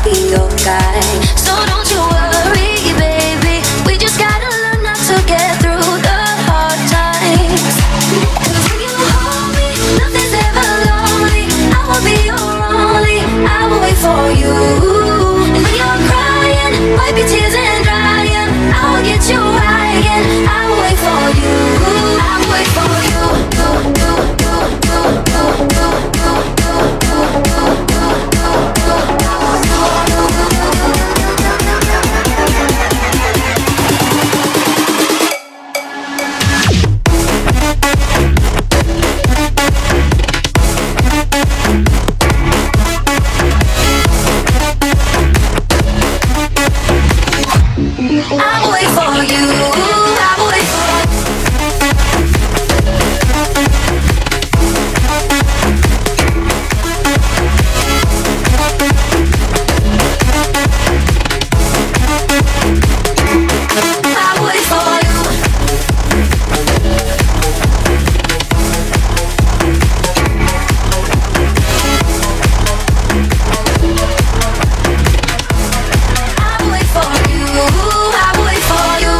be your guy. So don't you worry, baby. We just gotta learn not to get through the hard times. 'Cause when you hold me, nothing's ever lonely. I will be your only. I will wait for you. And when you're crying, wipe your tears and dry 'em. I will get you high again. I will wait for you. I will wait for you. I'll wait for you. I'll wait for you. I'll wait for you. I'll wait for you. I'll wait for you.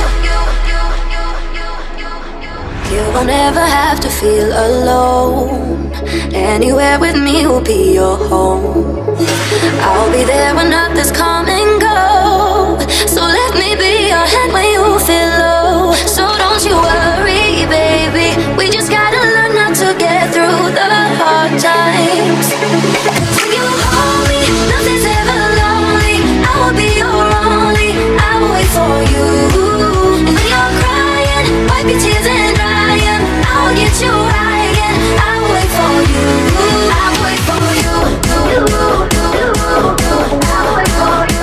You won't ever have to feel alone. Anywhere with me will be your home. I'll be there when others come and go. So let me be your hand when you feel low. So don't you worry, baby. We just gotta learn not to get through the hard times. 'Cause when you hold me, nothing's ever lonely. I will be your only. I will wait for you. And when you're crying, wipe your tears and dry 'em. I will get you high again. I will wait for you. I will wait for you. I will wait for you. I will wait for you.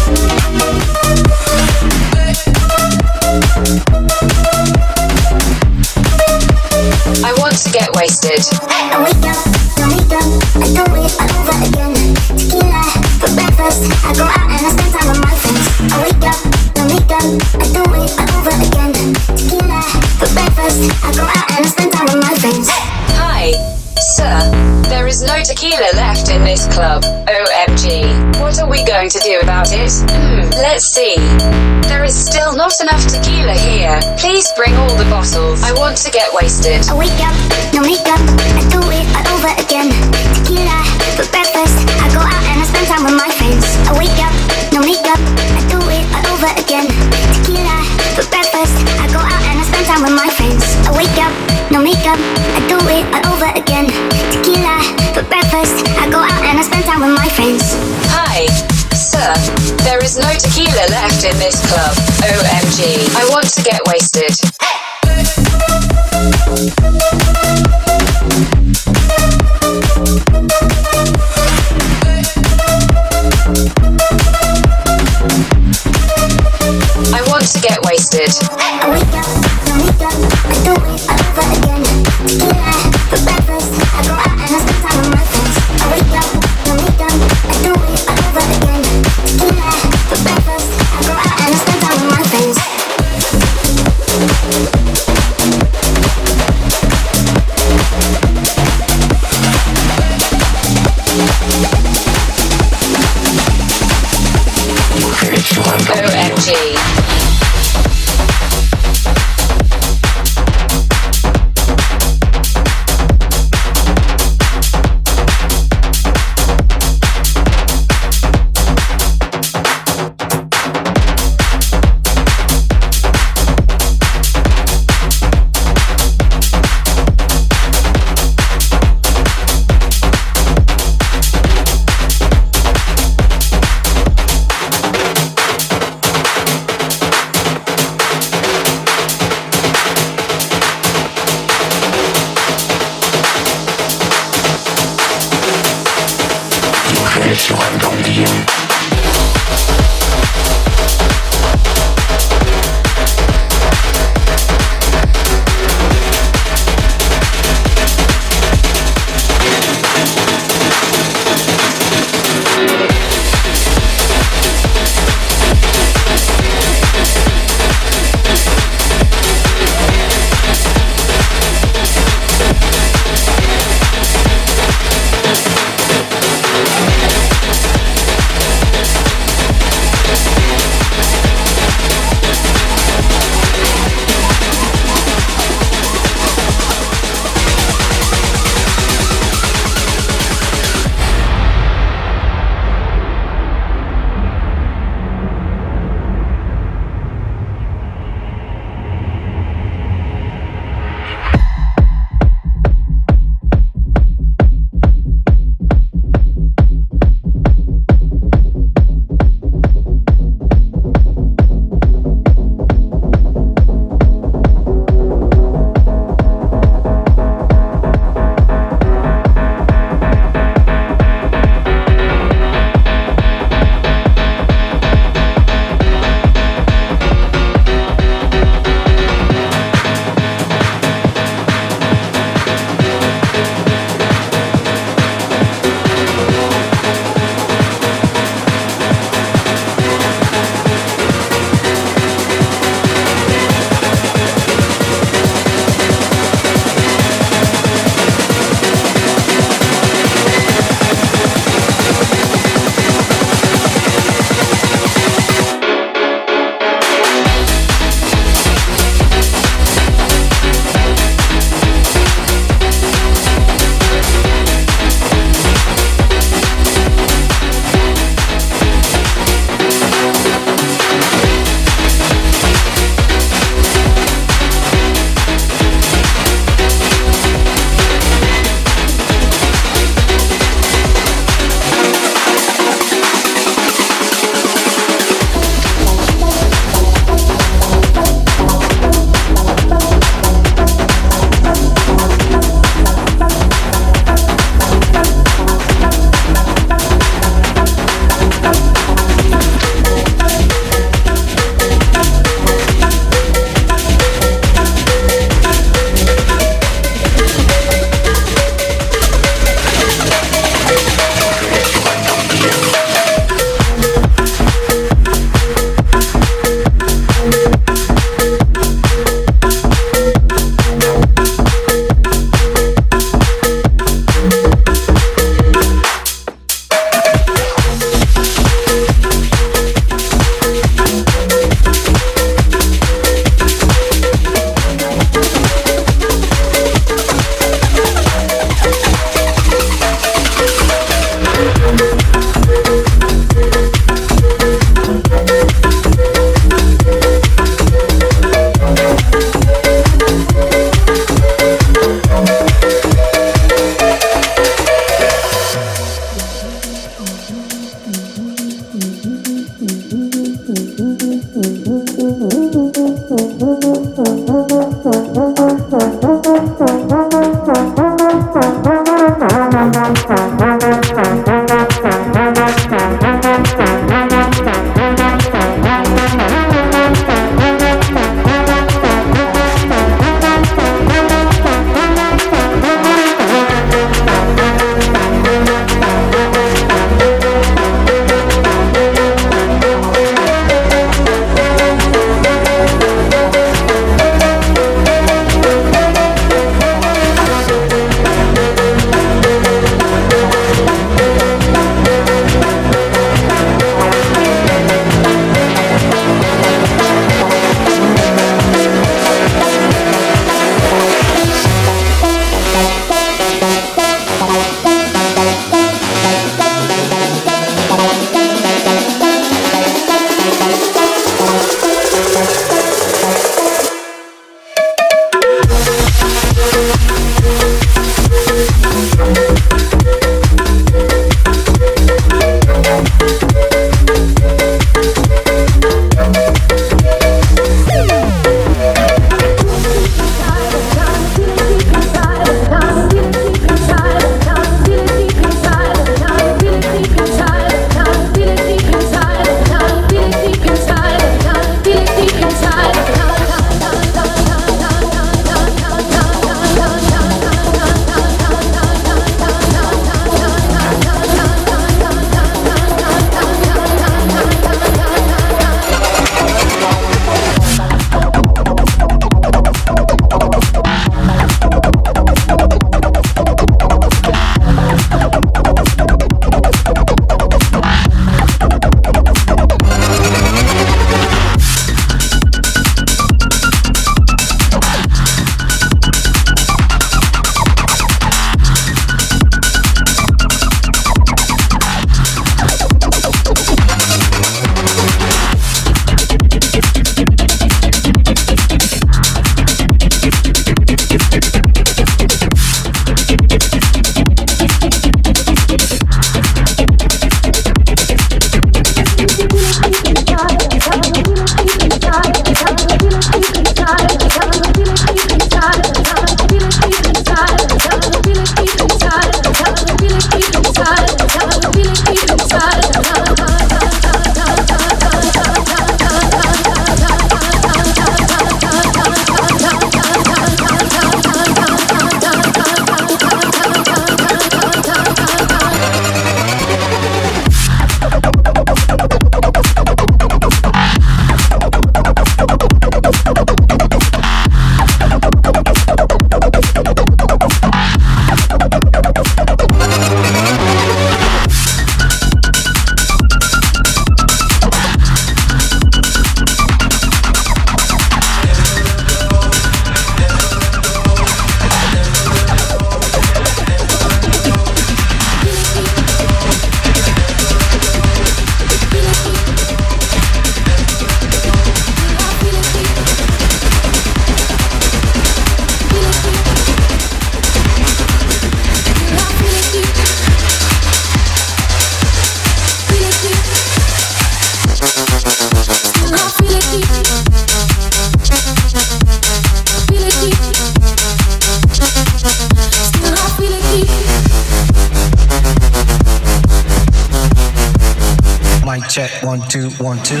check, 1 2 1 2.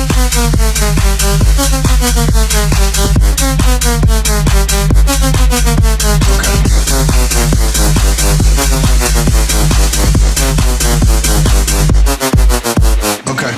Okay.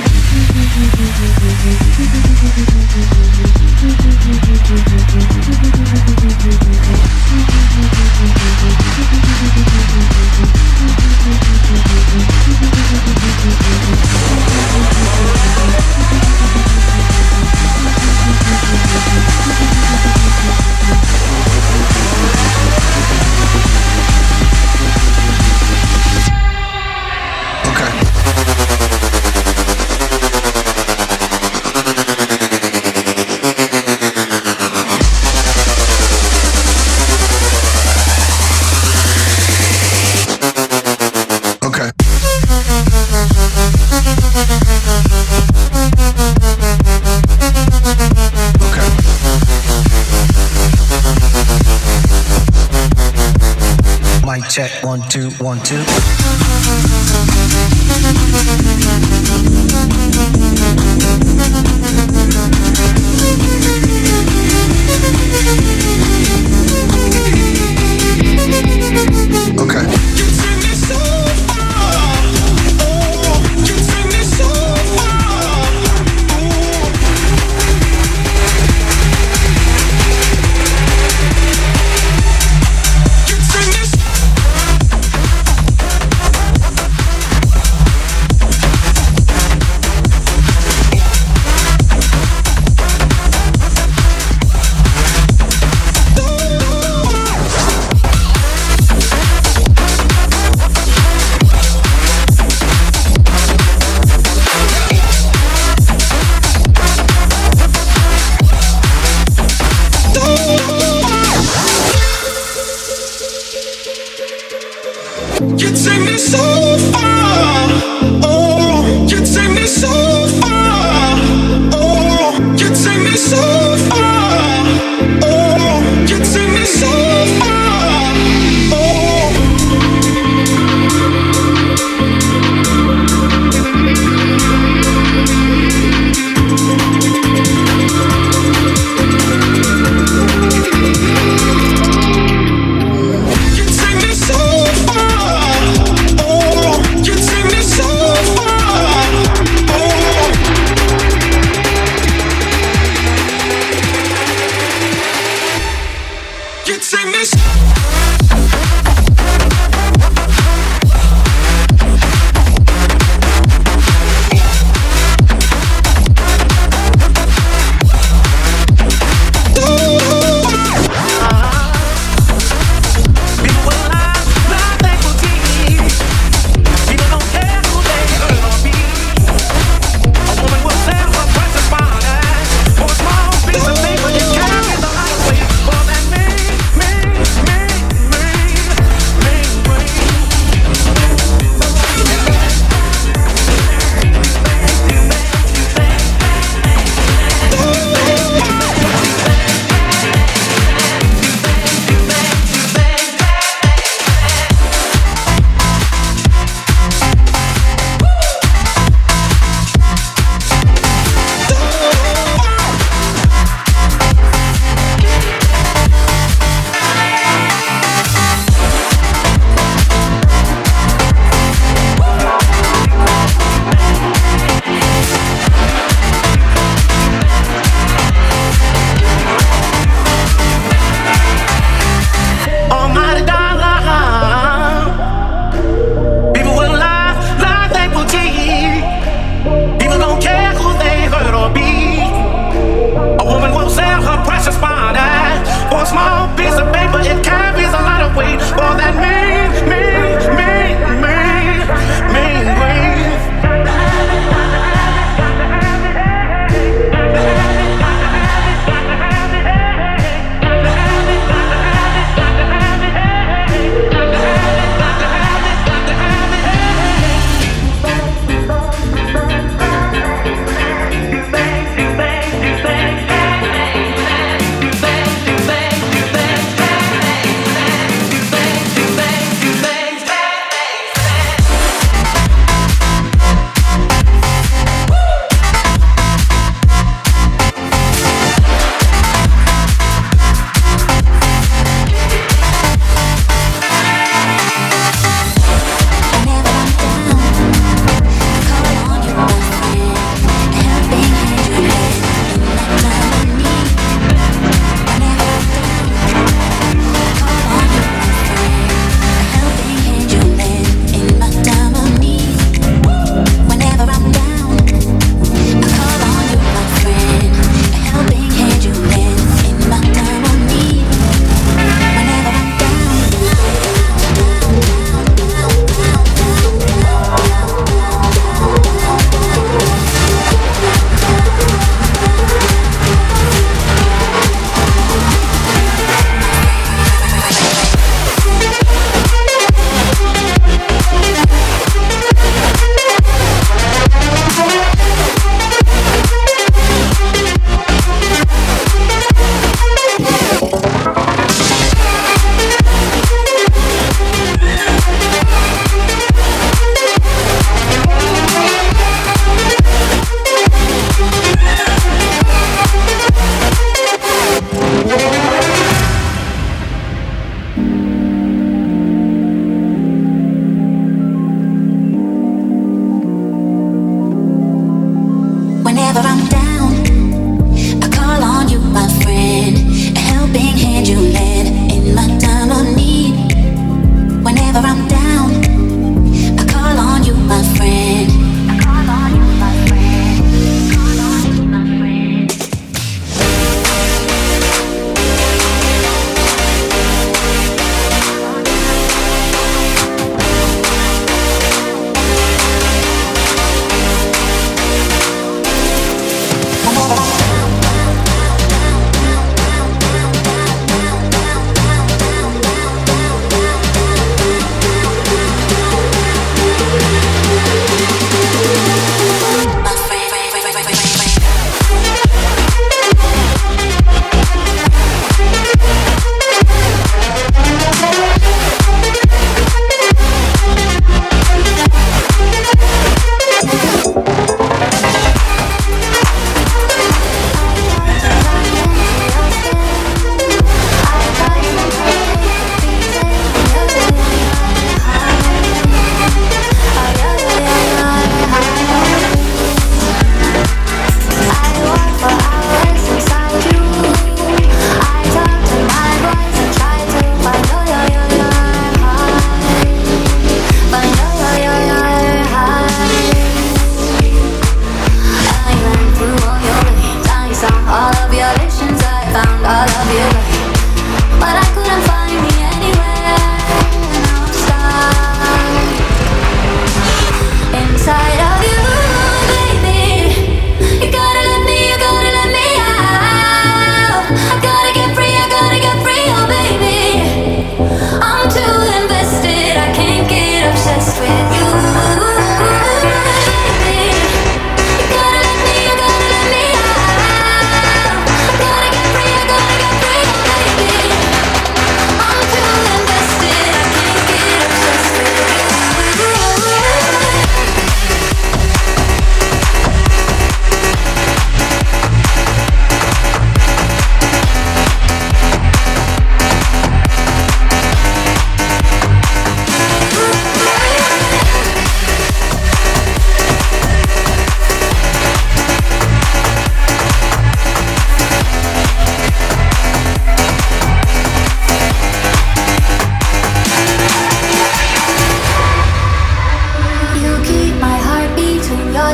Check, 1 2 1 2.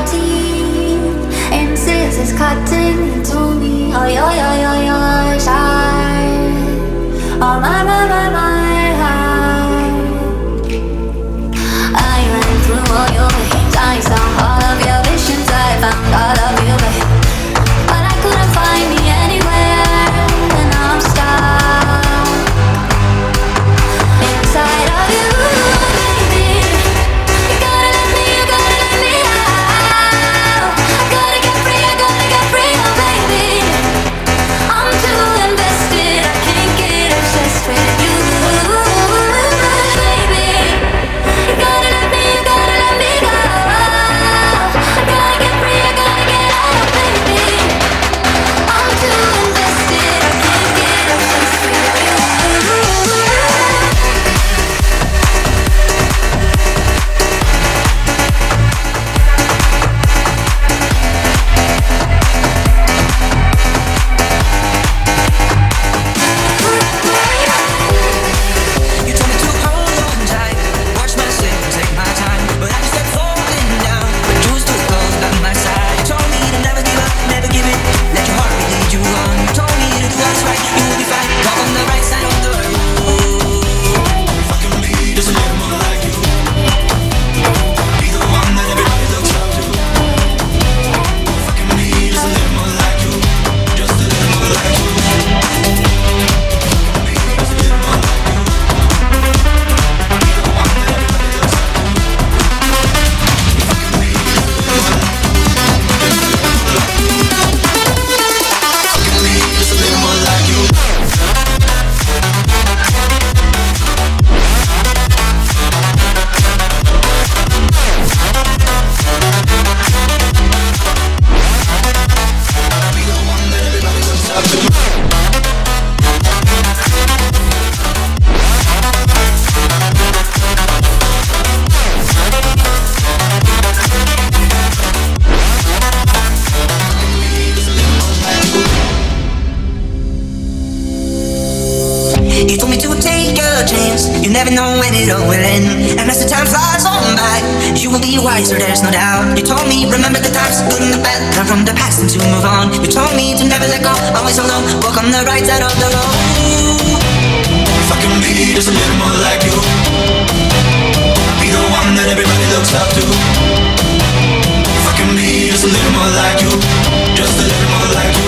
teeth and scissors cutting into me. Oh, your side. Oh, my. I ran through all your veins. I saw all of your visions. I found all of you, babe. But I couldn't find me anywhere. And now I'm stuck inside of you, baby. You gotta let me out. I gotta get free, oh baby. I'm too invested, I can't get obsessed with you, baby. You gotta let me go. I gotta get free, I gotta get out, baby. I'm too invested, I can't get obsessed with you. You told me to hold on tight, watch my step, take my time, but I just kept falling down. Doors too close by my side. You told me to never give up, never give in, let your heart lead you on. You told me to do what's right, you will be fine. Walk on the right side of the road. Fucking me, just a little more like you. Be the one that everybody looks up to. Fucking me, just a little more like you. Just a little more like you. Fucking me, just a little more like you. Be the one that everybody looks up to. Fucking me, just a little more like you. Fucking me, just a little more like you. Be the one that everybody looks up to. You told me to take a chance. You never know when it all will end. And as the time flies on by, you will be wiser, there's no doubt. You told me, remember the times, good and the bad, learn from the past and to move on. You told me to never let go, always alone, walk on the right side of the road. Fucking be just a little more like you. Be the one that everybody looks up to. Fucking be just a little more like you. Just a little more like you.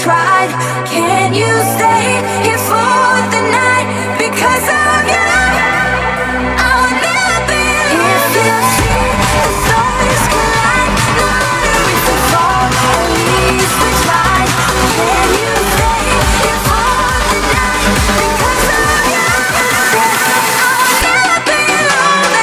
tried. Can you stay here for the night? Because of you, I would never be alone. If you see the stars collide, no matter if we fall, at least we tried. Can you stay here for the night? Because of you, I would never be alone.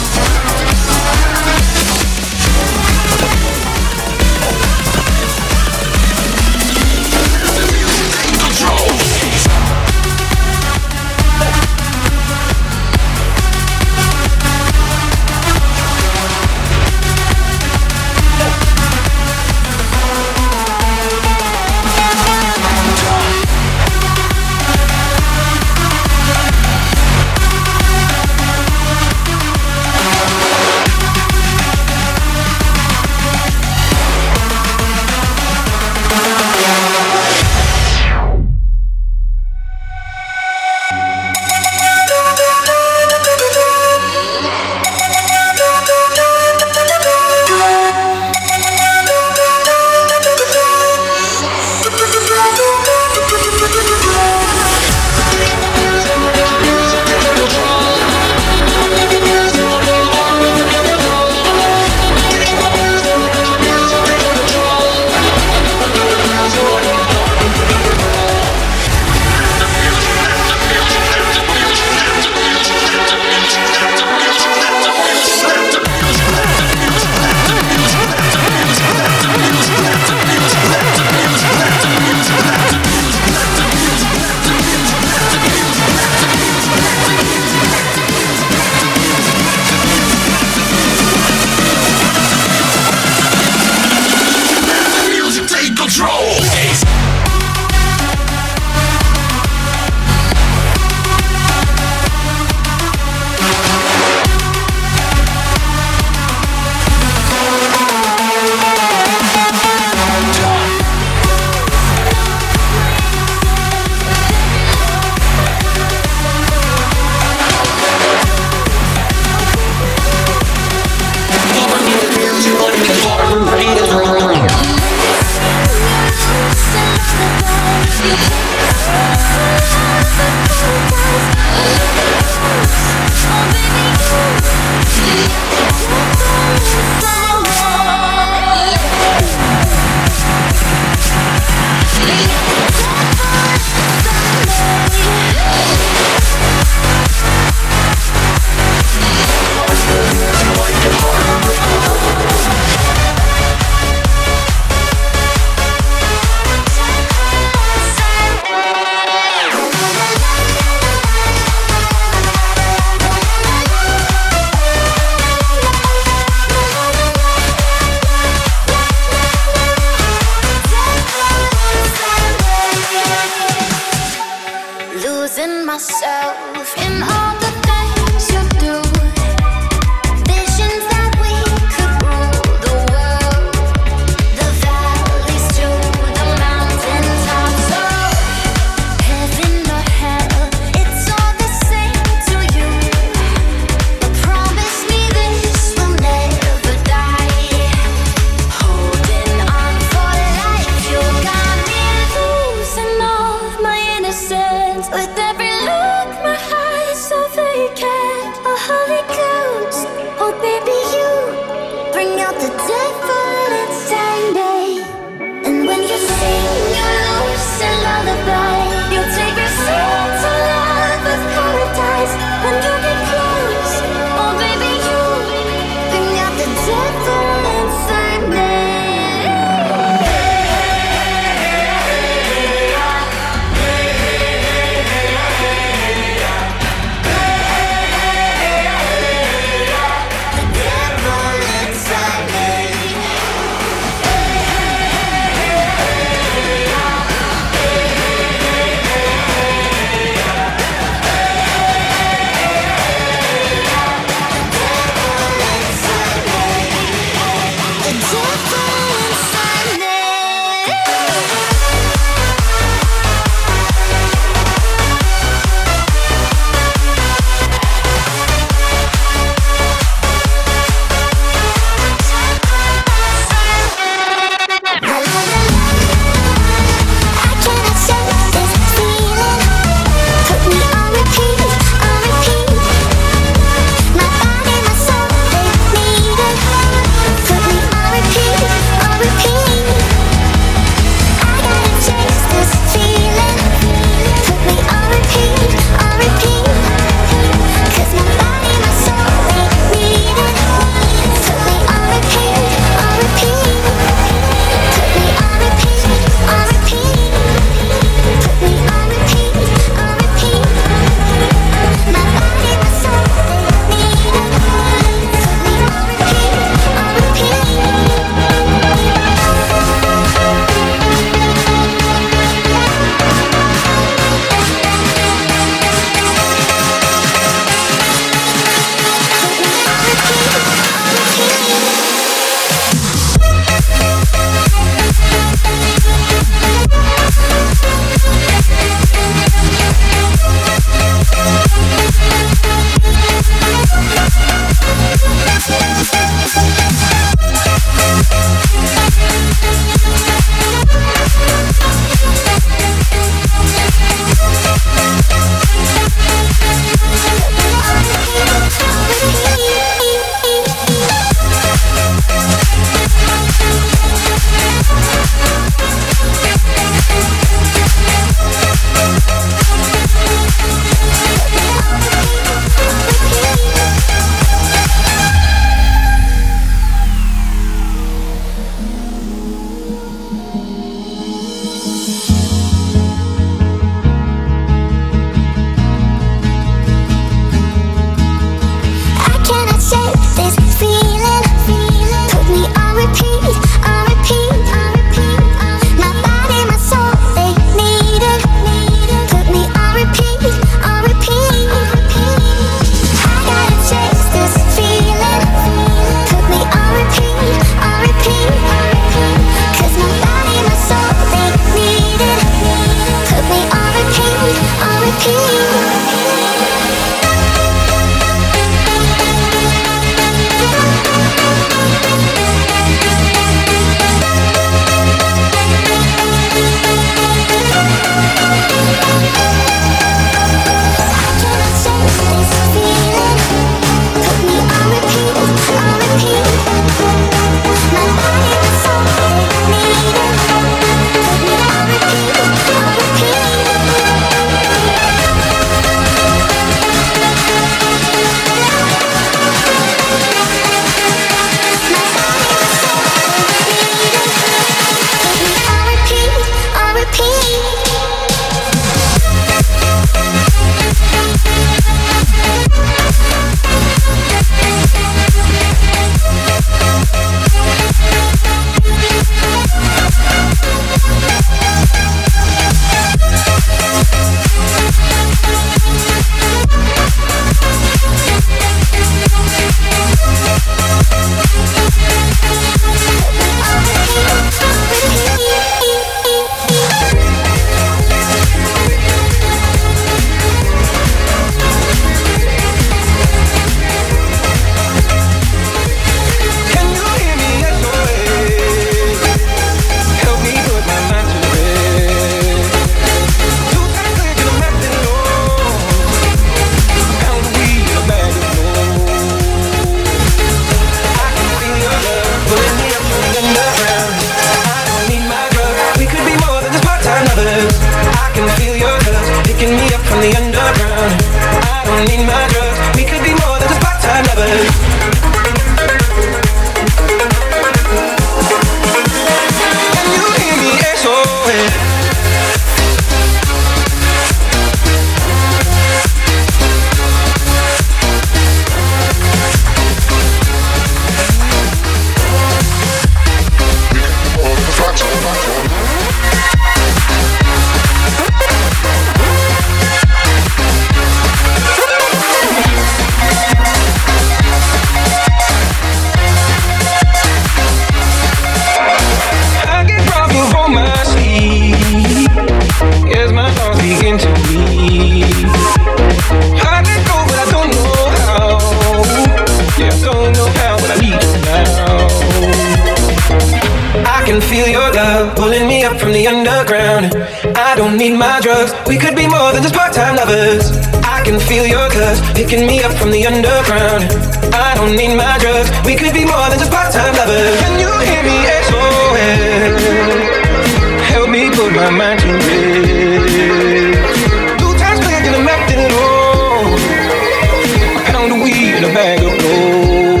pulling me up from the underground. I don't need my drugs, we could be more than just part-time lovers. I can feel your touch, picking me up from the underground. I don't need my drugs, we could be more than just part-time lovers. Can you hear me SOS? Help me put my mind to rest. 2 times clear, I'm acting it all. A pound of weed and a bag of gold.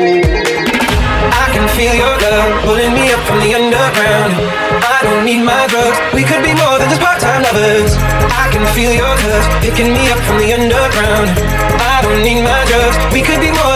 I can feel your love pulling me up from the underground. I don't need my drugs, we could be more than just part-time lovers. I can feel your touch, picking me up from the underground. I don't need my drugs, we could be more